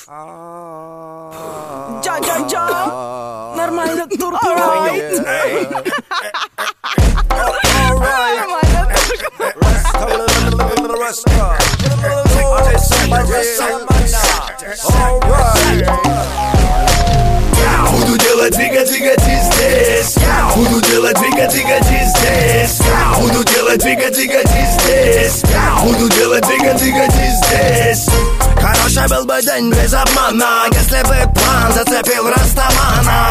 Нормально, турки. Буду делать, двигать, двигать и здесь. Буду делать, двигать, двигать и здесь. Буду делать, двигать, двигать и здесь. Буду делать, двигать, двигать и здесь. Хороший был бы день без обмана, если бы план зацепил Растамана.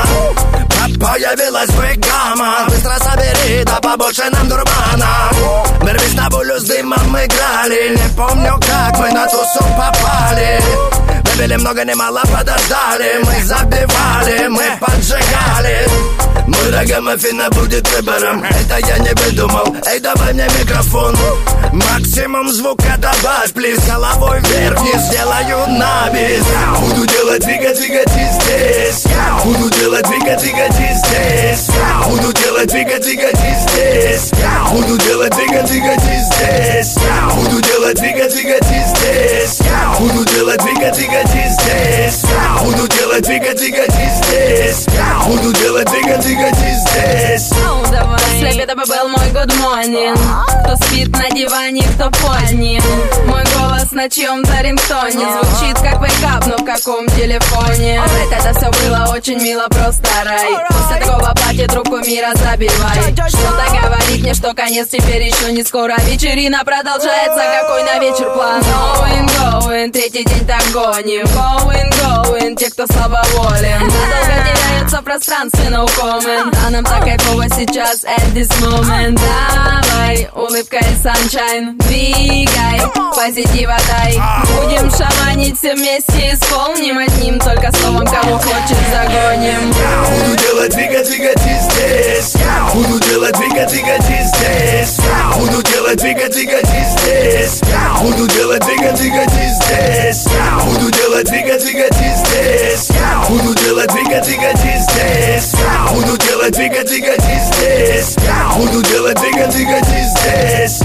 Появилась бы гамма, быстро собери, да побольше нам дурмана. Мы с тобою с дымом играли, не помню как мы на тусу попали. Выпили много, немало подождали, мы забивали, мы поджигали. Мой рагамаффина будет выбором, это я не выдумал. Эй, давай мне микрофон. Максимум звука добавь, плиз. Головой вверх, не сделаю набис. Буду делать, двигать, двигать и здесь. Буду делать, двигать, двигать и здесь. Буду делать, двигать, двигать и здесь. Буду делать, двигать, двигать и здесь. Буду делать, двигать, двигать и здесь. Буду делать, двигать, двигать и здесь. Буду делать, двигать, двигать и здесь. Буду делать, двигать, двигать и здесь. После обеда бы был мой good morning. Кто спит на диване, кто под ним. Мой голос на чьем-то рингтоне звучит как вейкап, но в каком телефоне. Это все было очень мило, просто рай. После такого платья трубку мира забивай. Что-то говорит мне, что конец теперь еще не скоро. Вечерина продолжается, какой на вечер план. Going, going, третий день так гоним. Going, going, те, кто слабоволен. Надолго теряются в пространстве, no comment. А нам так кайфово сейчас, at this moment. Давай, улыбка и sunshine, двигай, позитива дай. Будем шаманить все вместе, исполним одним только словом, кого хочет загоним. Буду делать, двигать, двигать и здесь. Буду делать, двигать, двигать и здесь. Буду делать, двигать, двигать и здесь. Буду делать, двигать, двигать и здесь. Буду делать, двигать, двигать и здесь. Буду делать, двигать, двигать и здесь. Буду делать, двигать, двигать и здесь. Буду делать, двигать, двигать и здесь.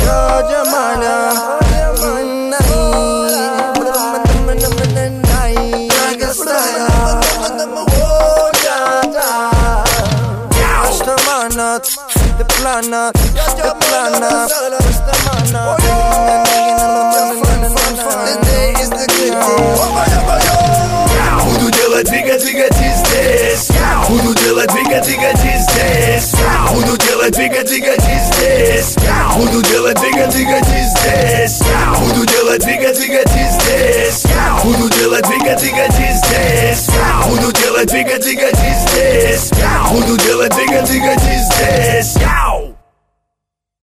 The planet, the planet. Today is the good day. Буду делать, двигать, двигать и здесь. Буду делать, двигать, двигать и здесь. Буду делать, двигать, двигать и здесь. Буду делать, двигать, двигать и здесь. Буду делать, двигать, двигать и здесь. Буду делать, двигать, двигать и здесь. Буду делать, двигать, двигать и здесь. Буду делать, двигать, двигать и здесь.